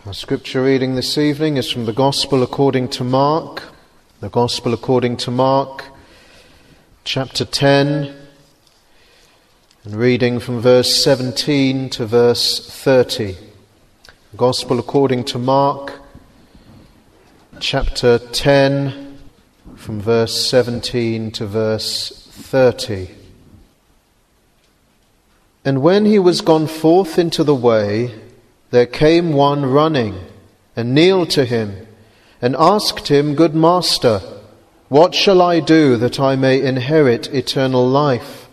Our scripture reading this evening is from the Gospel according to Mark. The Gospel according to Mark, chapter 10, and reading from verse 17 to verse 30. The Gospel according to Mark, chapter 10, from verse 17 to verse 30. And when he was gone forth into the way, there came one running, and kneeled to him, and asked him, Good Master, what shall I do that I may inherit eternal life?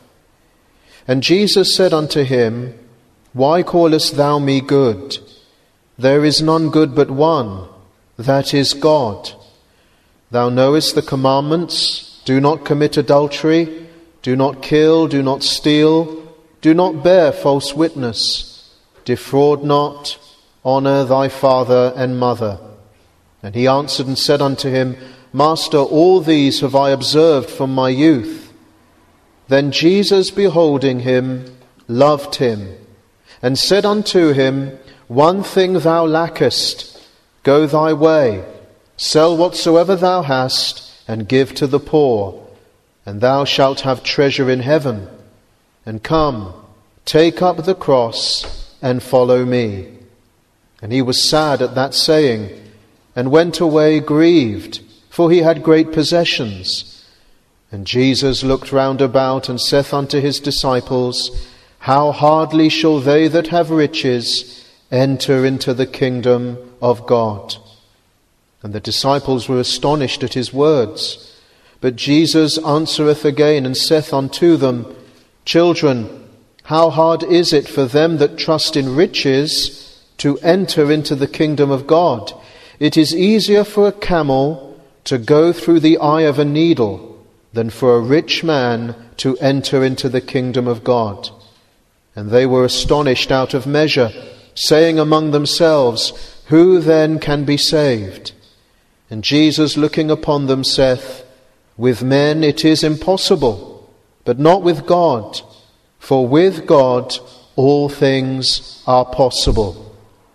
And Jesus said unto him, Why callest thou me good? There is none good but one, that is God. Thou knowest the commandments: do not commit adultery, do not kill, do not steal, do not bear false witness, defraud not, honour thy father and mother. And he answered and said unto him, Master, all these have I observed from my youth. Then Jesus, beholding him, loved him, and said unto him, One thing thou lackest. Go thy way, sell whatsoever thou hast, and give to the poor, and thou shalt have treasure in heaven. And come, take up the cross, and follow me. And he was sad at that saying, and went away grieved, for he had great possessions. And Jesus looked round about, and saith unto his disciples, How hardly shall they that have riches enter into the kingdom of God? And the disciples were astonished at his words. But Jesus answereth again, and saith unto them, Children, how hard is it for them that trust in riches to enter into the kingdom of God? It is easier for a camel to go through the eye of a needle than for a rich man to enter into the kingdom of God. And they were astonished out of measure, saying among themselves, Who then can be saved? And Jesus, looking upon them, saith, With men it is impossible, but not with God. For with God all things are possible.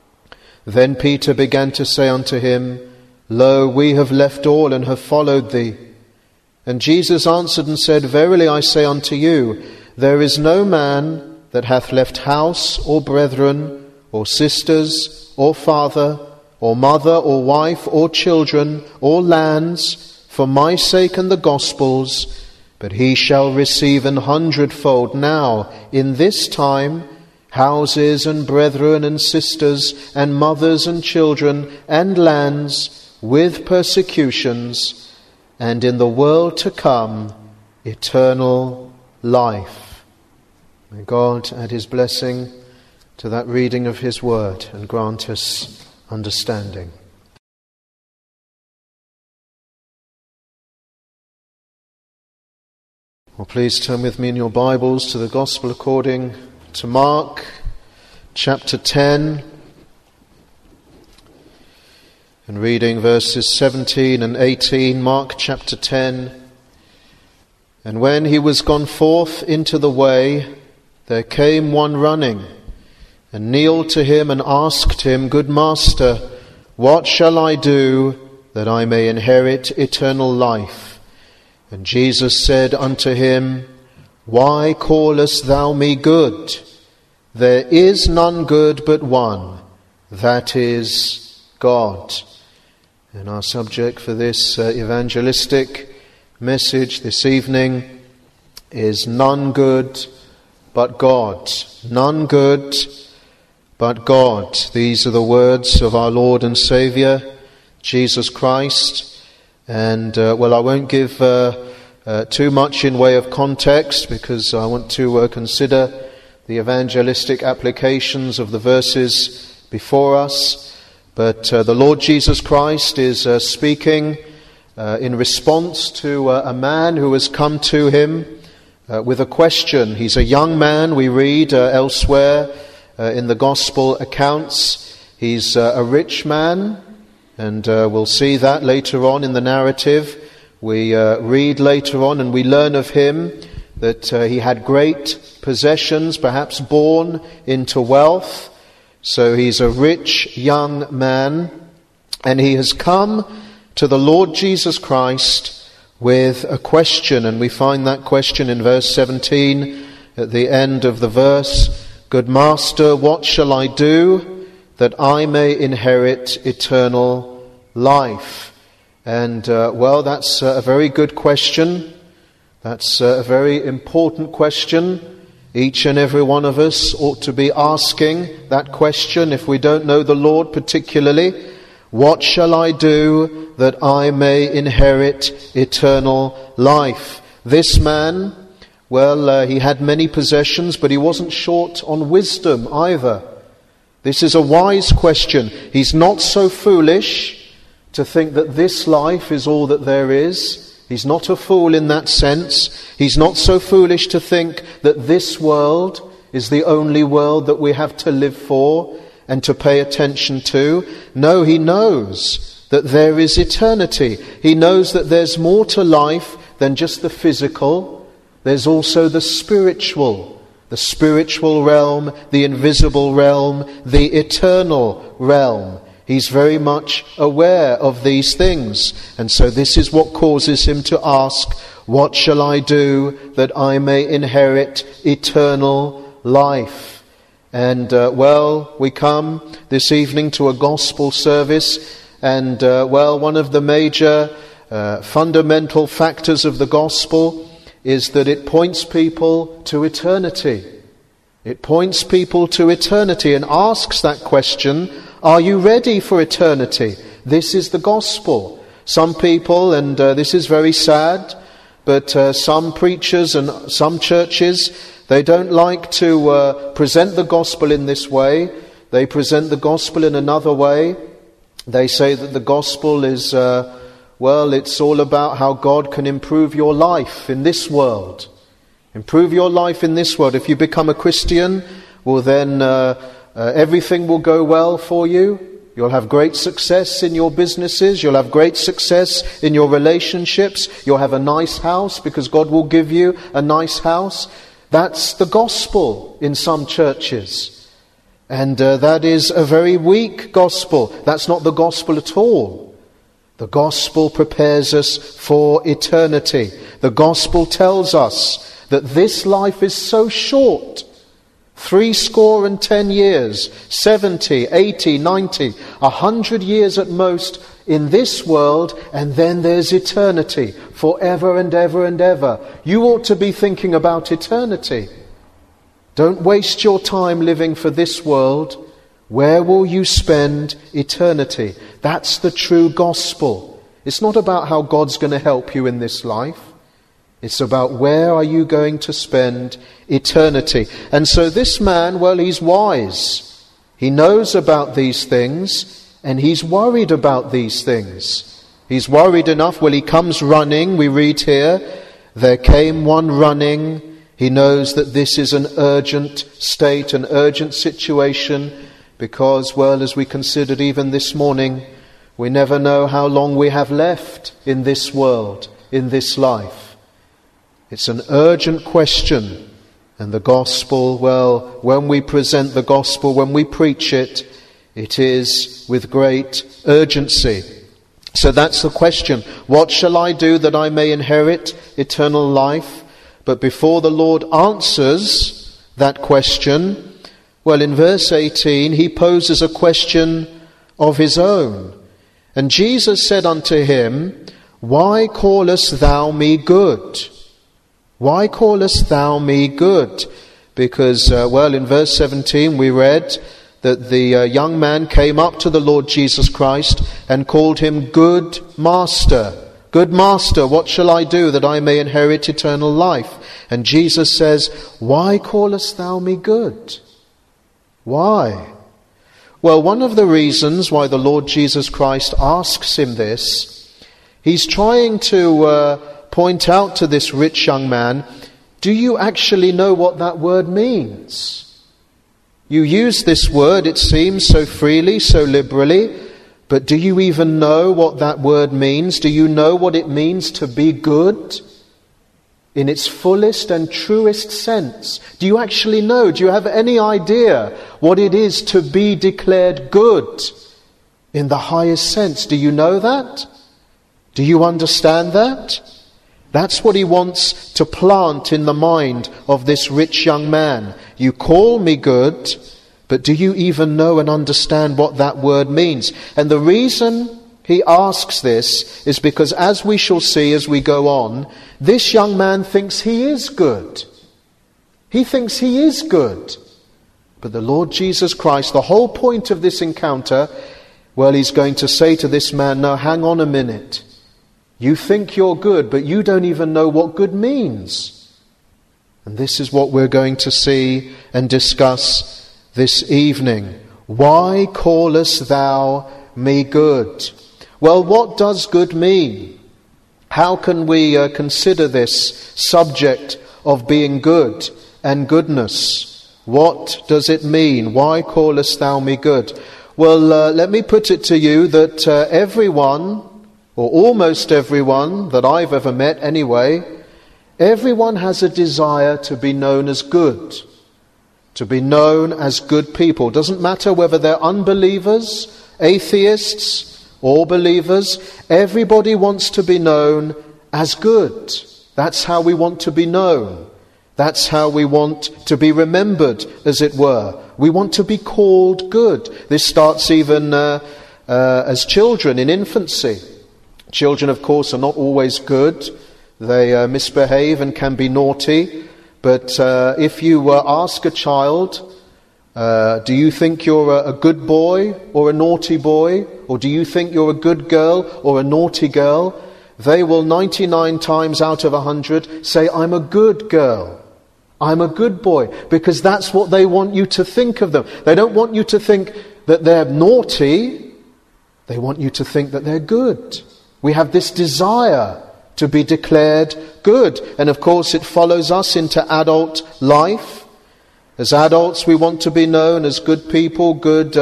Then Peter began to say unto him, Lo, we have left all and have followed thee. And Jesus answered and said, Verily I say unto you, there is no man that hath left house or brethren or sisters or father or mother or wife or children or lands for my sake and the gospel's, but he shall receive 100-fold now, in this time, houses and brethren and sisters and mothers and children and lands with persecutions, and in the world to come, eternal life. May God add his blessing to that reading of his word and grant us understanding. Well, please turn with me in your Bibles to the Gospel according to Mark, chapter 10, and reading verses 17 and 18, Mark chapter 10. And when he was gone forth into the way, there came one running, and kneeled to him and asked him, Good Master, what shall I do that I may inherit eternal life? And Jesus said unto him, Why callest thou me good? There is none good but one, that is God. And our subject for this evangelistic message this evening is none good but God. None good but God. These are the words of our Lord and Saviour, Jesus Christ. And, I won't give too much in way of context, because I want to consider the evangelistic applications of the verses before us. But the Lord Jesus Christ is speaking in response to a man who has come to him with a question. He's a young man, we read elsewhere in the Gospel accounts. He's a rich man. And we'll see that later on in the narrative. We read later on and we learn of him that he had great possessions, perhaps born into wealth. So he's a rich young man, and he has come to the Lord Jesus Christ with a question, and we find that question in verse 17 at the end of the verse. Good Master, what shall I do that I may inherit eternal life? And that's a very good question. That's a very important question. Each and every one of us ought to be asking that question if we don't know the Lord particularly. What shall I do that I may inherit eternal life? This man, he had many possessions, but he wasn't short on wisdom either. This is a wise question. He's not so foolish to think that this life is all that there is. He's not a fool in that sense. He's not so foolish to think that this world is the only world that we have to live for and to pay attention to. No, he knows that there is eternity. He knows that there's more to life than just the physical. There's also the spiritual realm, the invisible realm, the eternal realm. He's very much aware of these things. And so this is what causes him to ask, what shall I do that I may inherit eternal life? And we come this evening to a gospel service, and one of the major fundamental factors of the gospel is that it points people to eternity. It points people to eternity and asks that question, are you ready for eternity? This is the gospel. Some people, and this is very sad, but some preachers and some churches, they don't like to present the gospel in this way. They present the gospel in another way. They say that the gospel is, it's all about how God can improve your life in this world. Improve your life in this world. If you become a Christian, then everything will go well for you. You'll have great success in your businesses. You'll have great success in your relationships. You'll have a nice house because God will give you a nice house. That's the gospel in some churches. And that is a very weak gospel. That's not the gospel at all. The gospel prepares us for eternity. The gospel tells us that this life is so short. 70 years, 70, 80, 90, 100 years at most in this world, and then there's eternity, forever and ever and ever. You ought to be thinking about eternity. Don't waste your time living for this world. Where will you spend eternity? That's the true gospel. It's not about how God's going to help you in this life. It's about where are you going to spend eternity. And so this man, he's wise. He knows about these things, and he's worried about these things. He's worried enough. He comes running. We read here, there came one running. He knows that this is an urgent state, an urgent situation, because, as we considered even this morning, we never know how long we have left in this world, in this life. It's an urgent question. And the gospel, when we present the gospel, when we preach it, it is with great urgency. So that's the question. What shall I do that I may inherit eternal life? But before the Lord answers that question, in verse 18, he poses a question of his own. And Jesus said unto him, why callest thou me good? Why callest thou me good? Because, in verse 17 we read that the young man came up to the Lord Jesus Christ and called him Good Master. Good Master, what shall I do that I may inherit eternal life? And Jesus says, why callest thou me good? Why? One of the reasons why the Lord Jesus Christ asks him this, he's trying to point out to this rich young man, do you actually know what that word means? You use this word, it seems, so freely, so liberally, but do you even know what that word means? Do you know what it means to be good? in its fullest and truest sense? Do you actually know? Do you have any idea what it is to be declared good in the highest sense? Do you know that? Do you understand that? That's what he wants to plant in the mind of this rich young man. You call me good, but do you even know and understand what that word means? And the reason he asks this is because, as we shall see as we go on, this young man thinks he is good. He thinks he is good. But the Lord Jesus Christ, the whole point of this encounter, well, he's going to say to this man, no, hang on a minute. You think you're good, but you don't even know what good means. And this is what we're going to see and discuss this evening. Why callest thou me good? Well, what does good mean? How can we consider this subject of being good and goodness? What does it mean? Why callest thou me good? Well, let me put it to you that everyone, or almost everyone that I've ever met anyway, everyone has a desire to be known as good, to be known as good people. Doesn't matter whether they're unbelievers, atheists, or believers, everybody wants to be known as good. That's how we want to be known. That's how we want to be remembered, as it were. We want to be called good. This starts even as children in infancy. Children, of course, are not always good. They misbehave and can be naughty. But if you ask a child, do you think you're a good boy or a naughty boy? Or do you think you're a good girl or a naughty girl? They will 99 times out of 100 say, I'm a good girl. I'm a good boy. Because that's what they want you to think of them. They don't want you to think that they're naughty. They want you to think that they're good. We have this desire to be declared good. And of course it follows us into adult life. As adults we want to be known as good people, good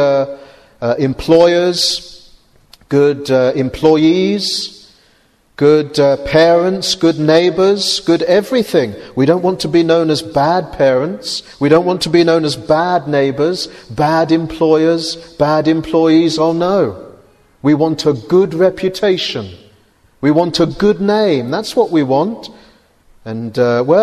employers, good employees, good parents, good neighbours, good everything. We don't want to be known as bad parents. We don't want to be known as bad neighbours, bad employers, bad employees. Oh no. We want a good reputation. We want a good name. That's what we want. And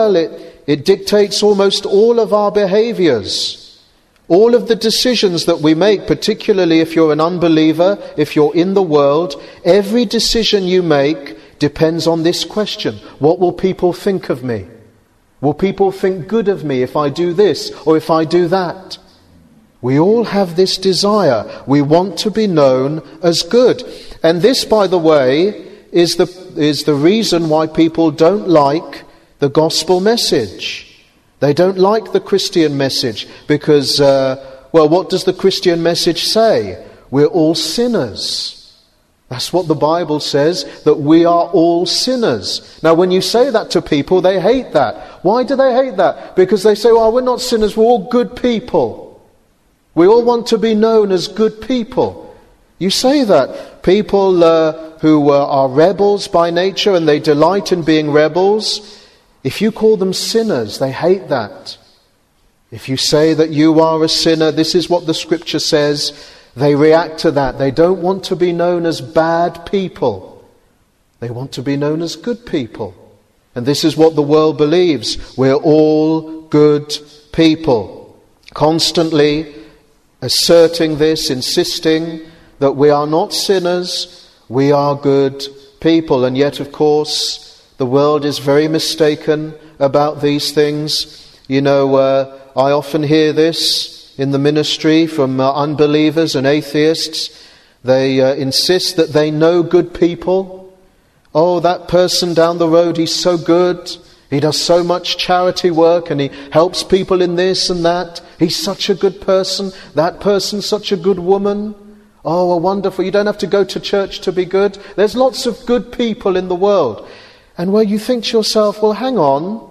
it dictates almost all of our behaviours. All of the decisions that we make, particularly if you're an unbeliever, if you're in the world, every decision you make depends on this question. What will people think of me? Will people think good of me if I do this or if I do that? We all have this desire. We want to be known as good. And this, by the way, is the reason why people don't like the gospel message. They don't like the Christian message because, what does the Christian message say? We're all sinners. That's what the Bible says, that we are all sinners. Now, when you say that to people, they hate that. Why do they hate that? Because they say, we're not sinners, we're all good people. We all want to be known as good people. You say that. People who are rebels by nature and they delight in being rebels, if you call them sinners, they hate that. If you say that you are a sinner, this is what the Scripture says, they react to that. They don't want to be known as bad people. They want to be known as good people. And this is what the world believes. We're all good people. Constantly asserting this, insisting that we are not sinners, we are good people. And yet, of course, the world is very mistaken about these things. You know, I often hear this in the ministry from unbelievers and atheists. They insist that they know good people. Oh, that person down the road, he's so good. He does so much charity work and he helps people in this and that. He's such a good person. That person's such a good woman. Oh, wonderful. You don't have to go to church to be good. There's lots of good people in the world. And where you think to yourself, well, hang on.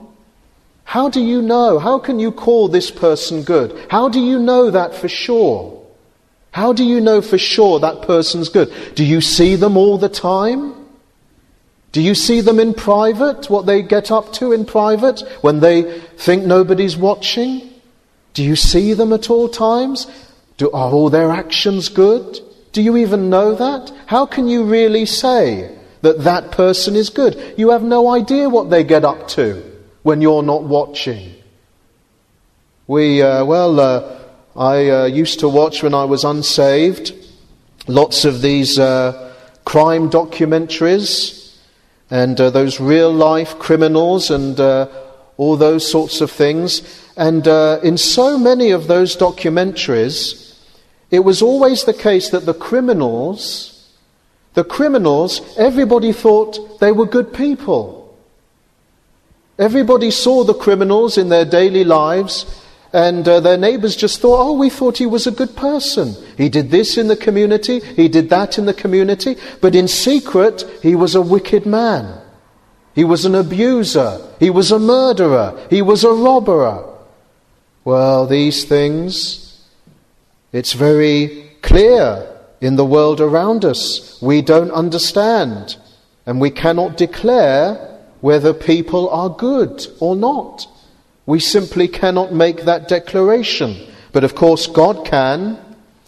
How do you know? How can you call this person good? How do you know that for sure? How do you know for sure that person's good? Do you see them all the time? Do you see them in private, what they get up to in private, when they think nobody's watching? Do you see them at all times? Are all their actions good? Do you even know that? How can you really say that that person is good? You have no idea what they get up to when you're not watching. I used to watch when I was unsaved lots of these crime documentaries and those real life criminals and all those sorts of things. And in so many of those documentaries, it was always the case that the criminals, everybody thought they were good people. Everybody saw the criminals in their daily lives, and their neighbours just thought, we thought he was a good person. He did this in the community, he did that in the community, but in secret, he was a wicked man. He was an abuser, he was a murderer, he was a robber. Well, these things, it's very clear in the world around us. We don't understand, and we cannot declare whether people are good or not. We simply cannot make that declaration. But of course God can.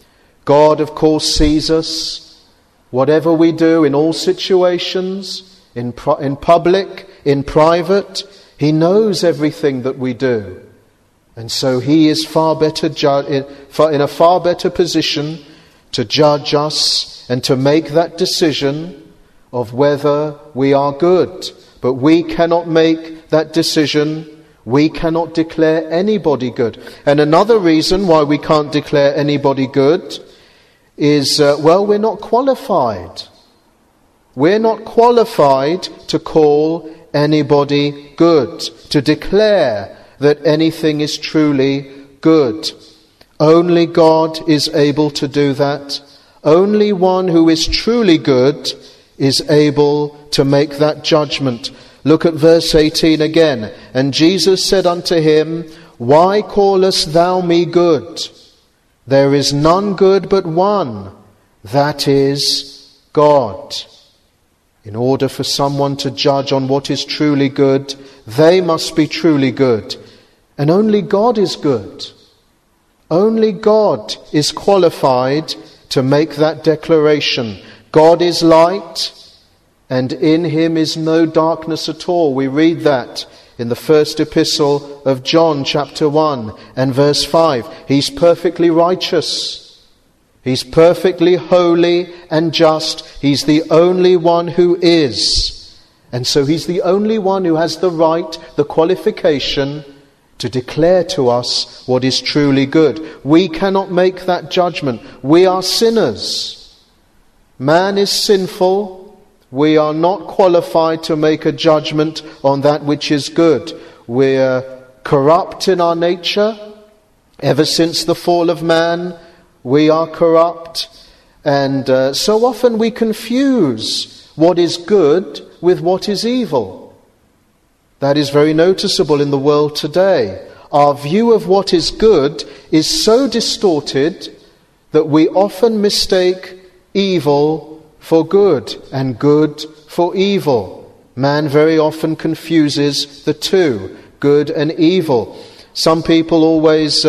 God of course sees us. Whatever we do in all situations, in public, in private, He knows everything that we do. And so He is in a far better position to judge us and to make that decision of whether we are good. But we cannot make that decision. We cannot declare anybody good. And another reason why we can't declare anybody good is, we're not qualified. We're not qualified to call anybody good, to declare that anything is truly good. Only God is able to do that. Only one who is truly good is able to make that judgment. Look at verse 18 again. And Jesus said unto him, Why callest thou me good? There is none good but one, that is God. In order for someone to judge on what is truly good, they must be truly good. And only God is good. Only God is qualified to make that declaration. God is light, and in Him is no darkness at all. We read that in the first epistle of John, chapter 1 and verse 5. He's perfectly righteous. He's perfectly holy and just. He's the only one who is. And so He's the only one who has the right, the qualification to declare to us what is truly good. We cannot make that judgment. We are sinners. Man is sinful. We are not qualified to make a judgment on that which is good. We're corrupt in our nature. Ever since the fall of man, we are corrupt. And so often we confuse what is good with what is evil. That is very noticeable in the world today. Our view of what is good is so distorted that we often mistake evil for good and good for evil. Man very often confuses the two, good and evil. Some people always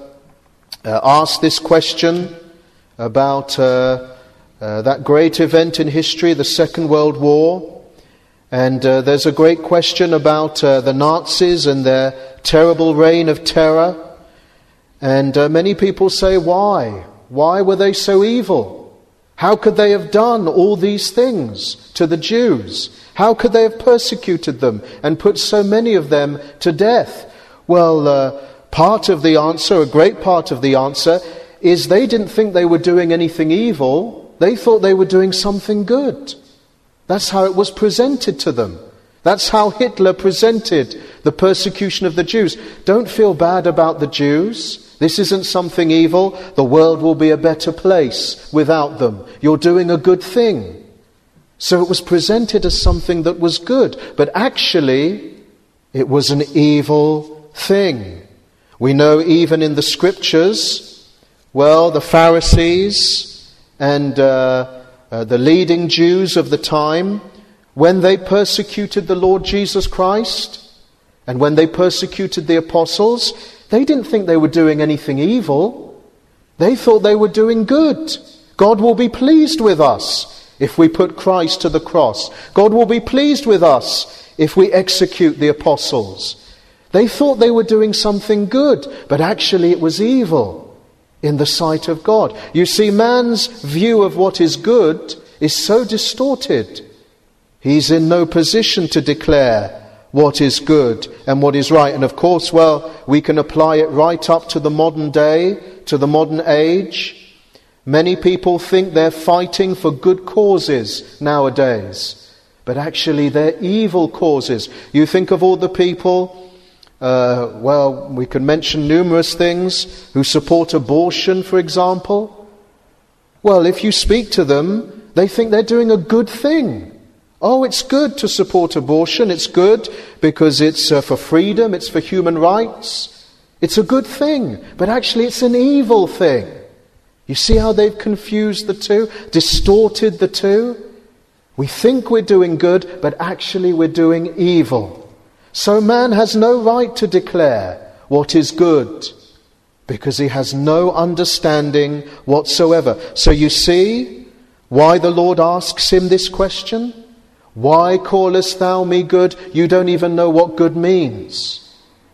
ask this question about that great event in history, the Second World War. And there's a great question about the Nazis and their terrible reign of terror. And many people say, why? Why were they so evil? How could they have done all these things to the Jews? How could they have persecuted them and put so many of them to death? Well, part of the answer, a great part of the answer, is they didn't think they were doing anything evil. They thought they were doing something good. That's how it was presented to them. That's how Hitler presented the persecution of the Jews. Don't feel bad about the Jews. This isn't something evil. The world will be a better place without them. You're doing a good thing. So it was presented as something that was good. But actually, it was an evil thing. We know even in the Scriptures, the Pharisees and the leading Jews of the time when they persecuted the Lord Jesus Christ and when they persecuted the apostles, they didn't think they were doing anything evil. They thought they were doing good. God will be pleased with us if we put Christ to the cross. God will be pleased with us if we execute the apostles. They thought they were doing something good, but actually it was evil in the sight of God. You see, man's view of what is good is so distorted. He's in no position to declare what is good and what is right. And of course, we can apply it right up to the modern day, to the modern age. Many people think they're fighting for good causes nowadays, but actually they're evil causes. You think of all the people, we can mention numerous things, who support abortion, for example. Well, if you speak to them, they think they're doing a good thing. Oh, it's good to support abortion. It's good because it's for freedom, it's for human rights. It's a good thing, but actually it's an evil thing. You see how they've confused the two, distorted the two? We think we're doing good, but actually we're doing evil. So man has no right to declare what is good, because he has no understanding whatsoever. So you see why the Lord asks him this question? Why callest thou me good? You don't even know what good means.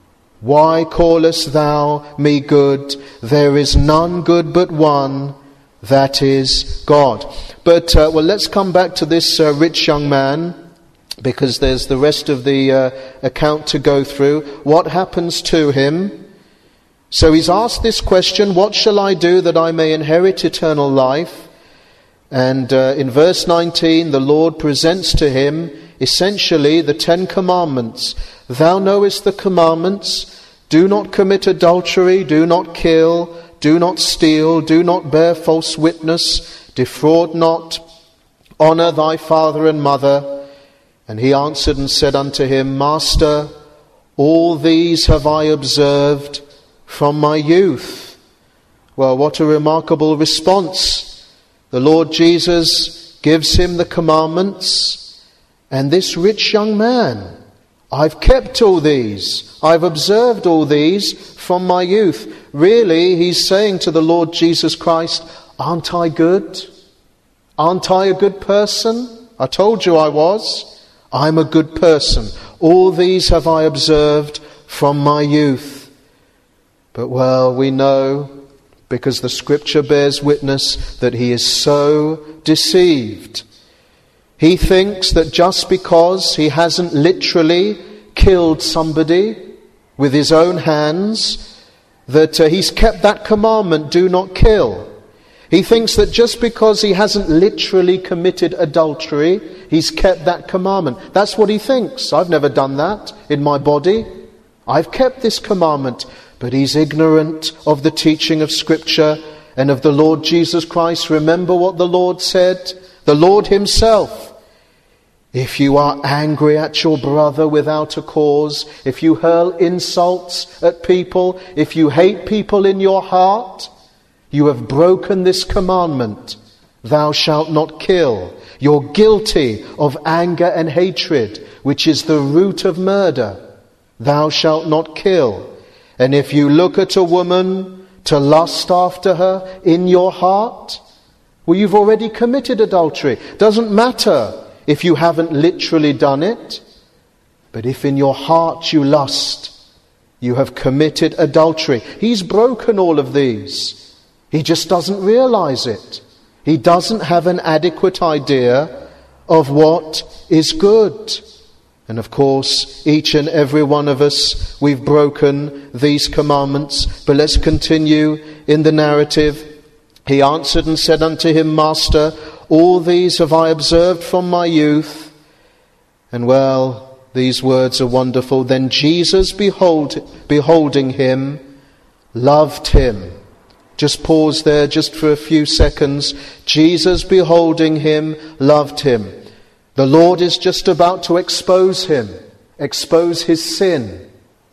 Why callest thou me good? There is none good but one, that is God. But let's come back to this rich young man, because there's the rest of the account to go through. What happens to him? So he's asked this question, what shall I do that I may inherit eternal life? And in verse 19, the Lord presents to him essentially the 10 commandments. Thou knowest the commandments: do not commit adultery, do not kill, do not steal, do not bear false witness, defraud not, honour thy father and mother. And he answered and said unto him, Master, all these have I observed from my youth. Well, what a remarkable response. The Lord Jesus gives him the commandments, and this rich young man, I've kept all these, I've observed all these from my youth. Really, he's saying to the Lord Jesus Christ, aren't I good? Aren't I a good person? I told you I was. I'm a good person. All these have I observed from my youth. But we know, because the Scripture bears witness, that he is so deceived. He thinks that just because he hasn't literally killed somebody with his own hands, that he's kept that commandment, do not kill. He thinks that just because he hasn't literally committed adultery, he's kept that commandment. That's what he thinks. I've never done that in my body. I've kept this commandment. But he's ignorant of the teaching of Scripture and of the Lord Jesus Christ. Remember what the Lord said? The Lord himself. If you are angry at your brother without a cause, if you hurl insults at people, if you hate people in your heart, you have broken this commandment. Thou shalt not kill. You're guilty of anger and hatred, which is the root of murder. Thou shalt not kill. And if you look at a woman to lust after her in your heart, you've already committed adultery. Doesn't matter if you haven't literally done it, but if in your heart you lust, you have committed adultery. He's broken all of these. He just doesn't realize it. He doesn't have an adequate idea of what is good. And of course, each and every one of us, we've broken these commandments. But let's continue in the narrative. He answered and said unto him, Master, all these have I observed from my youth. And these words are wonderful. Then Jesus, beholding him, loved him. Just pause there just for a few seconds. Jesus, beholding him, loved him. The Lord is just about to expose him, expose his sin.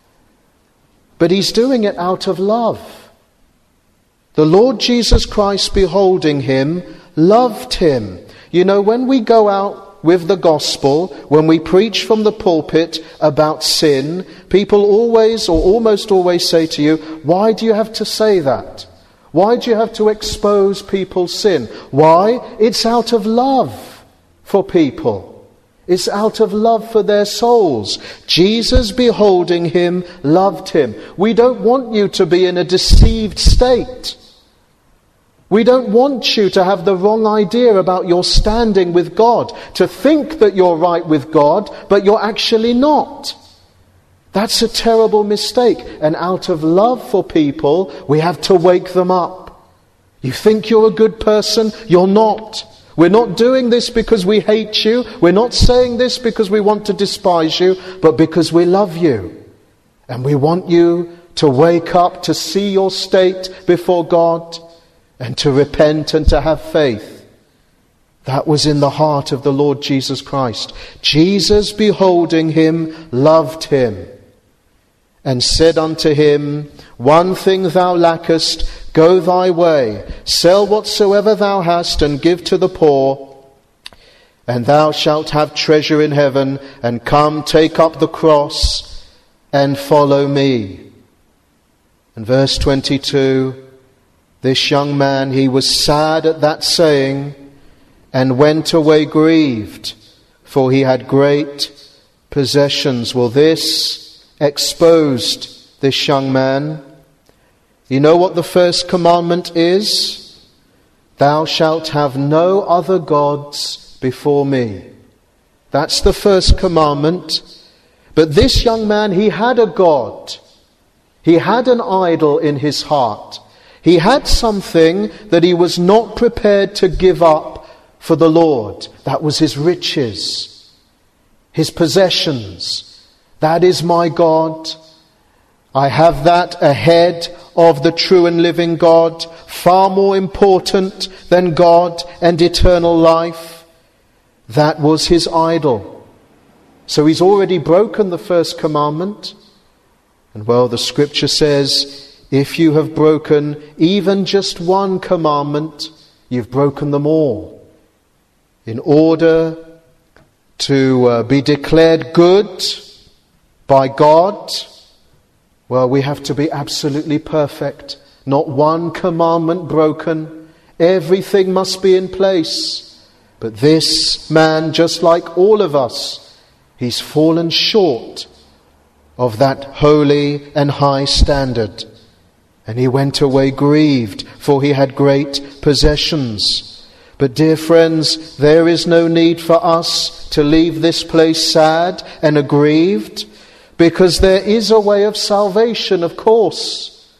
But he's doing it out of love. The Lord Jesus Christ, beholding him, loved him. You know, when we go out with the gospel, when we preach from the pulpit about sin, people always or almost always say to you, why do you have to say that? Why do you have to expose people's sin? Why? It's out of love for people. It's out of love for their souls. Jesus, beholding him, loved him. We don't want you to be in a deceived state. We don't want you to have the wrong idea about your standing with God, to think that you're right with God, but you're actually not. That's a terrible mistake. And out of love for people, we have to wake them up. You think you're a good person? You're not. We're not doing this because we hate you. We're not saying this because we want to despise you, but because we love you. And we want you to wake up, to see your state before God, and to repent and to have faith. That was in the heart of the Lord Jesus Christ. Jesus, beholding him, loved him, and said unto him, one thing thou lackest, go thy way, sell whatsoever thou hast, and give to the poor, and thou shalt have treasure in heaven, and come, take up the cross, and follow me. And verse 22, this young man, he was sad at that saying, and went away grieved, for he had great possessions. Well, this exposed this young man. You know what the first commandment is? Thou shalt have no other gods before me. That's the first commandment. But this young man, he had a God. He had an idol in his heart. He had something that he was not prepared to give up for the Lord. That was his riches, his possessions. That is my God. I have that ahead of the true and living God, far more important than God and eternal life. That was his idol. So he's already broken the first commandment. And well, the scripture says, if you have broken even just one commandment, you've broken them all. In order to be declared good by God, well, we have to be absolutely perfect. Not one commandment broken. Everything must be in place. But this man, just like all of us, he's fallen short of that holy and high standard. And he went away grieved, for he had great possessions. But dear friends, there is no need for us to leave this place sad and aggrieved, because there is a way of salvation, of course.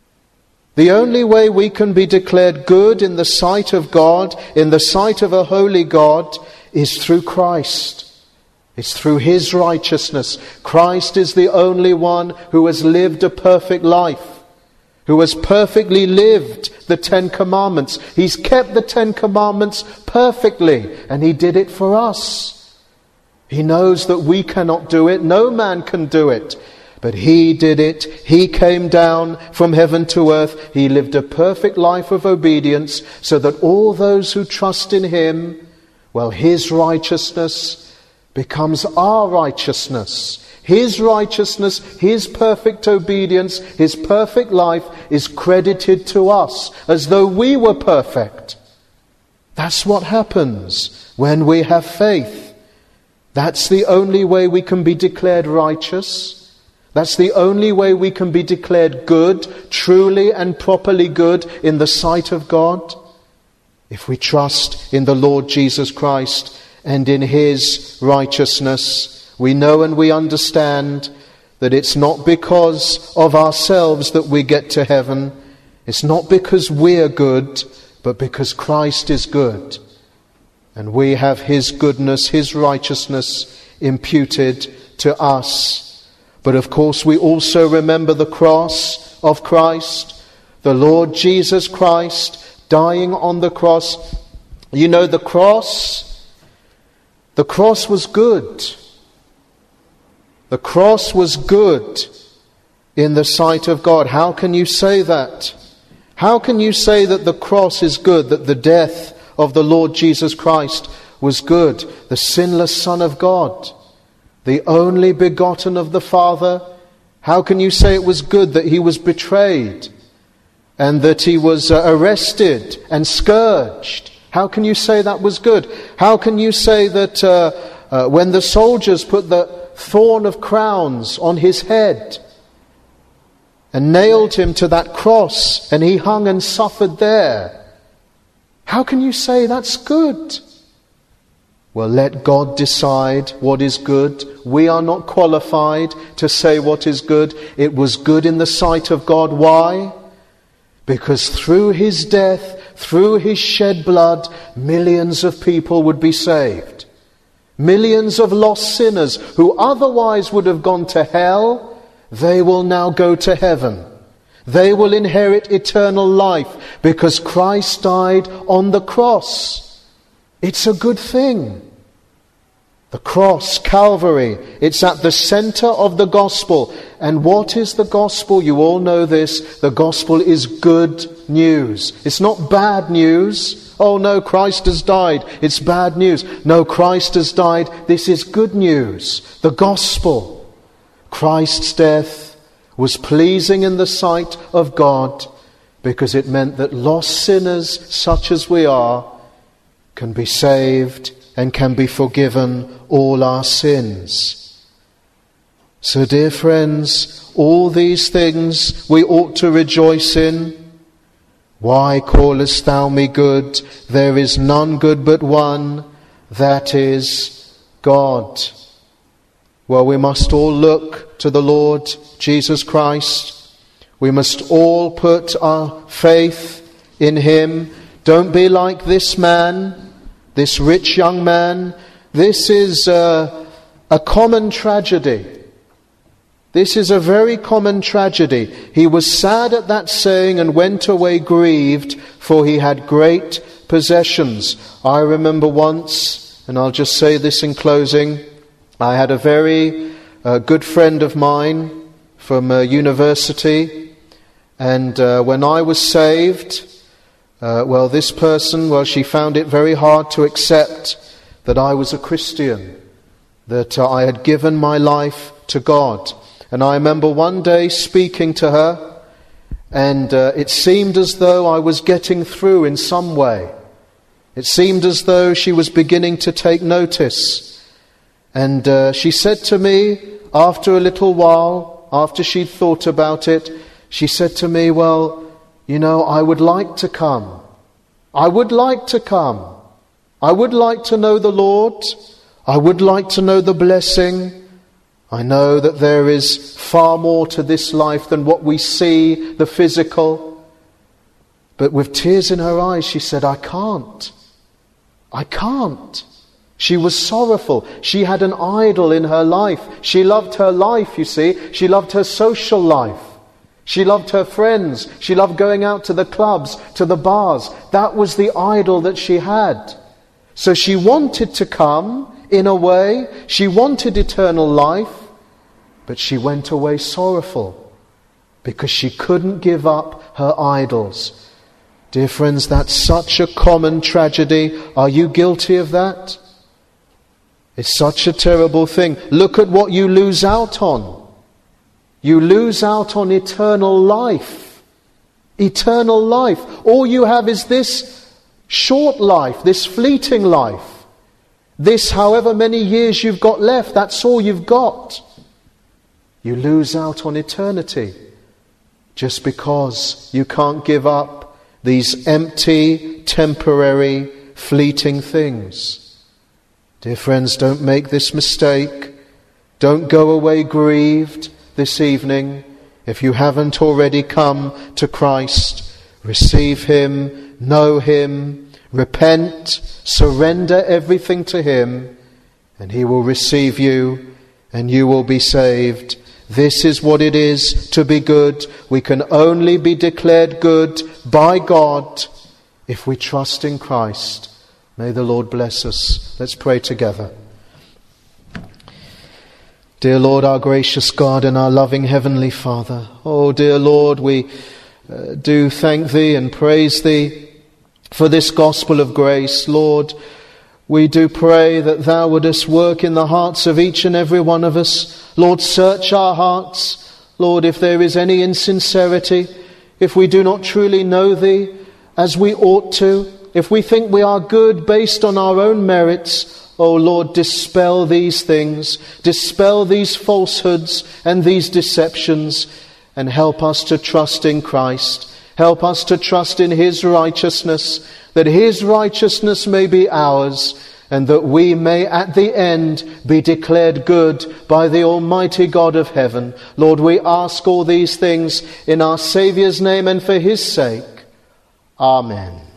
The only way we can be declared good in the sight of God, in the sight of a holy God, is through Christ. It's through his righteousness. Christ is the only one who has lived a perfect life, who has perfectly lived the 10 Commandments. He's kept the 10 Commandments perfectly, and he did it for us. He knows that we cannot do it. No man can do it. But he did it. He came down from heaven to earth. He lived a perfect life of obedience, so that all those who trust in him, well, his righteousness becomes our righteousness. His righteousness, his perfect obedience, his perfect life is credited to us as though we were perfect. That's what happens when we have faith. That's the only way we can be declared righteous. That's the only way we can be declared good, truly and properly good in the sight of God. If we trust in the Lord Jesus Christ and in his righteousness, we know and we understand that it's not because of ourselves that we get to heaven. It's not because we're good, but because Christ is good. And we have his goodness, his righteousness imputed to us. But of course we also remember the cross of Christ, the Lord Jesus Christ dying on the cross. You know, the cross was good. The cross was good in the sight of God. How can you say that? How can you say that the cross is good, that the death of the Lord Jesus Christ was good, the sinless Son of God, the only begotten of the Father. How can you say it was good that he was betrayed and that he was arrested and scourged? How can you say that was good? How can you say that when the soldiers put the thorn of crowns on his head and nailed him to that cross and he hung and suffered there, how can you say that's good? Well, let God decide what is good. We are not qualified to say what is good. It was good in the sight of God. Why? Because through his death, through his shed blood, millions of people would be saved. Millions of lost sinners who otherwise would have gone to hell, they will now go to heaven. They will inherit eternal life because Christ died on the cross. It's a good thing. The cross, Calvary, it's at the center of the gospel. And what is the gospel? You all know this. The gospel is good news. It's not bad news. Oh no, Christ has died. It's bad news. No, Christ has died. This is good news. The gospel. Christ's death was pleasing in the sight of God because it meant that lost sinners such as we are can be saved and can be forgiven all our sins. So, dear friends, all these things we ought to rejoice in. Why callest thou me good? There is none good but one, that is God. Well, we must all look to the Lord Jesus Christ. We must all put our faith in him. Don't be like this man, this rich young man. This is a common tragedy. This is a very common tragedy. He was sad at that saying and went away grieved, for he had great possessions. I remember once, and I'll just say this in closing, I had a very good friend of mine from university, and when I was saved, this person, she found it very hard to accept that I was a Christian, that I had given my life to God. And I remember one day speaking to her, and it seemed as though I was getting through in some way. It seemed as though she was beginning to take notice. And she said to me, after a little while, after she'd thought about it, she said to me, well, you know, I would like to come. I would like to come. I would like to know the Lord. I would like to know the blessing. I know that there is far more to this life than what we see, the physical. But with tears in her eyes, she said, I can't. I can't. She was sorrowful. She had an idol in her life. She loved her life, you see. She loved her social life. She loved her friends. She loved going out to the clubs, to the bars. That was the idol that she had. So she wanted to come, in a way. She wanted eternal life. But she went away sorrowful because she couldn't give up her idols. Dear friends, that's such a common tragedy. Are you guilty of that? It's such a terrible thing. Look at what you lose out on. You lose out on eternal life. Eternal life. All you have is this short life, this fleeting life. This however many years you've got left, that's all you've got. You lose out on eternity just because you can't give up these empty, temporary, fleeting things. Dear friends, don't make this mistake. Don't go away grieved this evening. If you haven't already come to Christ, receive him, know him, repent, surrender everything to him, and he will receive you and you will be saved. This is what it is to be good. We can only be declared good by God if we trust in Christ. May the Lord bless us. Let's pray together. Dear Lord, our gracious God and our loving Heavenly Father. Oh, dear Lord, we do thank Thee and praise Thee for this gospel of grace. Lord, We do pray that thou wouldest work in the hearts of each and every one of us. Lord, search our hearts. Lord, if there is any insincerity, if we do not truly know thee as we ought to, if we think we are good based on our own merits, O Lord, dispel these things, dispel these falsehoods and these deceptions, and help us to trust in Christ. Help us to trust in his righteousness, that his righteousness may be ours, and that we may at the end be declared good by the Almighty God of heaven. Lord, we ask all these things in our Saviour's name and for his sake. Amen.